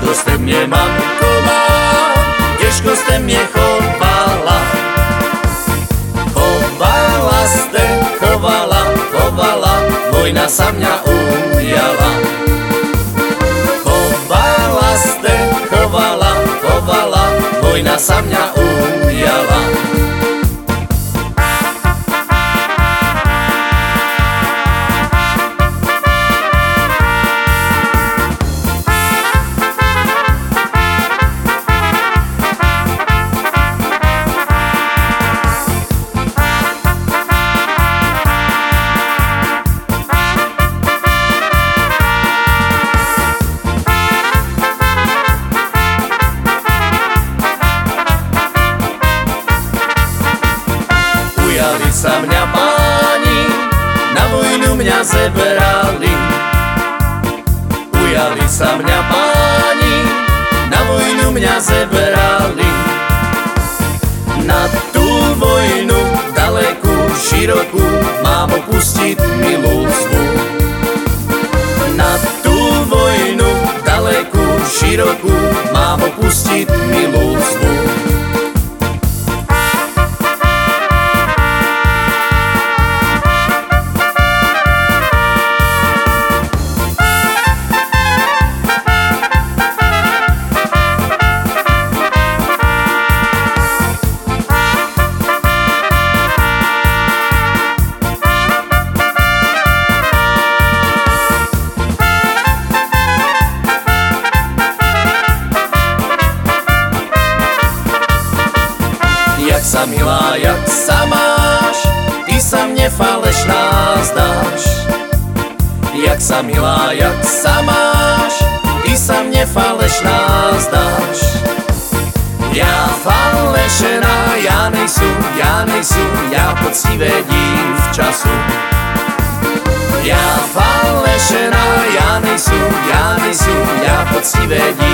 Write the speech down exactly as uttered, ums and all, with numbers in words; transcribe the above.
těžko jste mě mamková, těžko jste mě chovala. Chovala jste, chovala, chovala, vojna sa mňa ujala. Chovala jste, chovala, chovala, vojna sa mňa ujala. Ujali sa mňa páni, na vojnu mňa zebrali. Ujali sa mňa páni, na vojnu mňa zebrali. Na tú vojnu dalekú, širokú, mám opustiť milú svú. Na tú vojnu dalekú, širokú, mám opustiť milú svú. Jak sa milá, jak sa máš, ty sa mne falešná zdáš. Jak sa milá, jak sa máš, ty sa mne falešná zdáš. Ja falešná, ja nejsú, ja nejsú, ja poctivé dívčasu. Ja falešná, ja nejsú, ja nejsú, ja poctivé dívčasu.